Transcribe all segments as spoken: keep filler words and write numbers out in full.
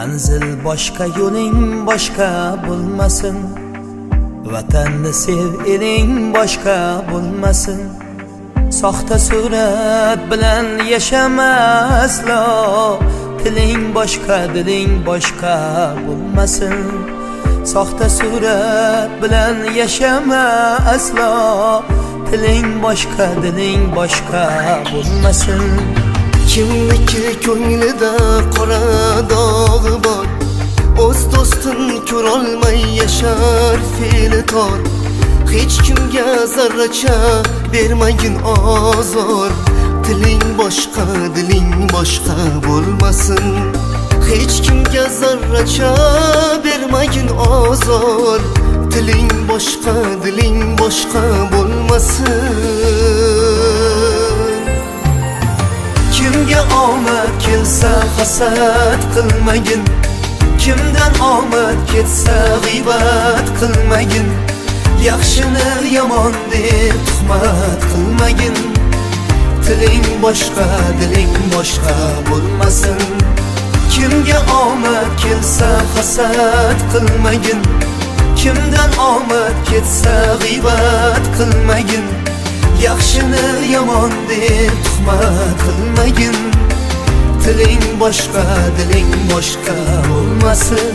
Manzil boshqa, yo'ling boshqa bo'lmasin. Vatanni sev, eling boshqa bo'lmasin. Soxta surat bilan yashama aslo. Tiling boshqa, diling boshqa bo'lmasin. Soxta surat bilan yashama aslo. Tiling boshqa, diling boshqa bo'lmasin. Kimniki ko'nglida qora dog'i bor, o'z do'stin ko'rolmay yashar fe'li tor. Hech kimga zarracha bermagin ozor. Tiling boshqa, diling boshqa bo'lmasin. Hech kimga zarracha bermagin ozor. Tiling boshqa, diling boshqa bo'lmasin. Kimga omad kelsa hasad qilmagin. Kimdan omad ketsa g'iybat qilmagin. Yaxshini yomon deb tuhmat qilmagin. Tiling boshqa, diling boshqa bo'lmasin. Kimga omad kelsa hasad qilmagin. Kimdan omad ketsa g'iybat qilmagin. Yaxshini yomon deb tuhmat qilmagin. Tiling boshqa, diling boshqa bo'lmasin.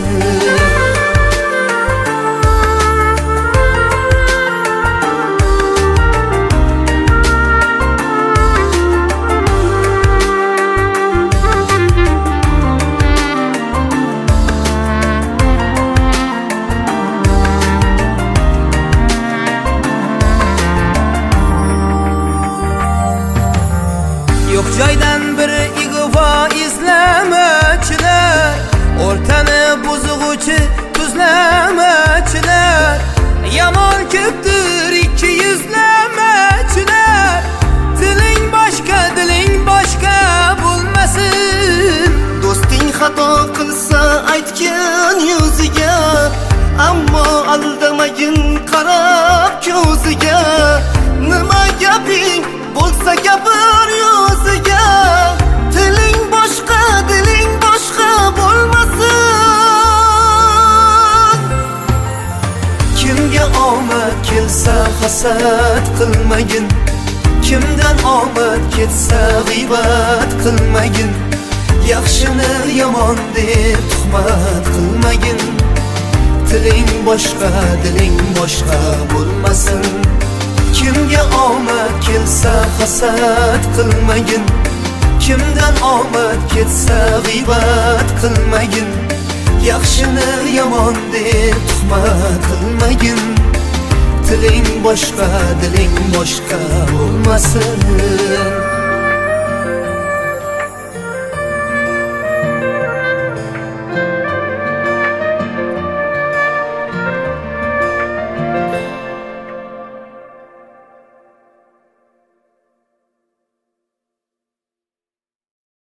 Yo'q joydan bir ig'vo izlamachilar, o'rtani buzg'uvchi tuzlamachilar. Yomon ko'pdir ikki yuzlamachilar. Tiling boshqa, diling boshqa bo'lmasin. Do'sting xato qilsa aytgin yuziga, ammo aldamagin qarab ko'ziga. Nima gaping bo'lsa gapir yuziga. Tiling boshqa, diling boshqa bo'lmasin. Kimga omad kelsa hasad qilmagin. Kimdan omad ketsa g'iybat qilmagin. Yaxshini yomon deb tuhmat qilmagin. Tiling boshqa, diling boshqa bo'lmasin. Kimga omad kelsa hasad qilmagin. Kimdan omad ketsa g'iybat qilmagin. Yaxshini yomon deb tuhmat qilmagin. Tiling boshqa, diling boshqa bo'lmasin.